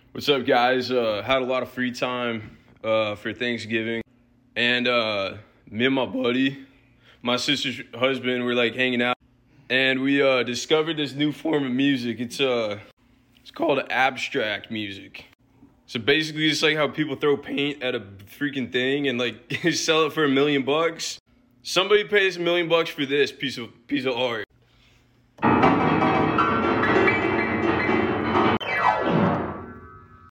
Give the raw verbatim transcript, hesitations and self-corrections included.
What's up, guys? Uh, had a lot of free time uh, for Thanksgiving, and uh, me and my buddy, my sister's husband, were like hanging out, and we uh, discovered this new form of music. It's uh, it's called abstract music. So basically, it's like how people throw paint at a freaking thing and like sell it for a million bucks. Somebody pays a million bucks for this piece of piece of art.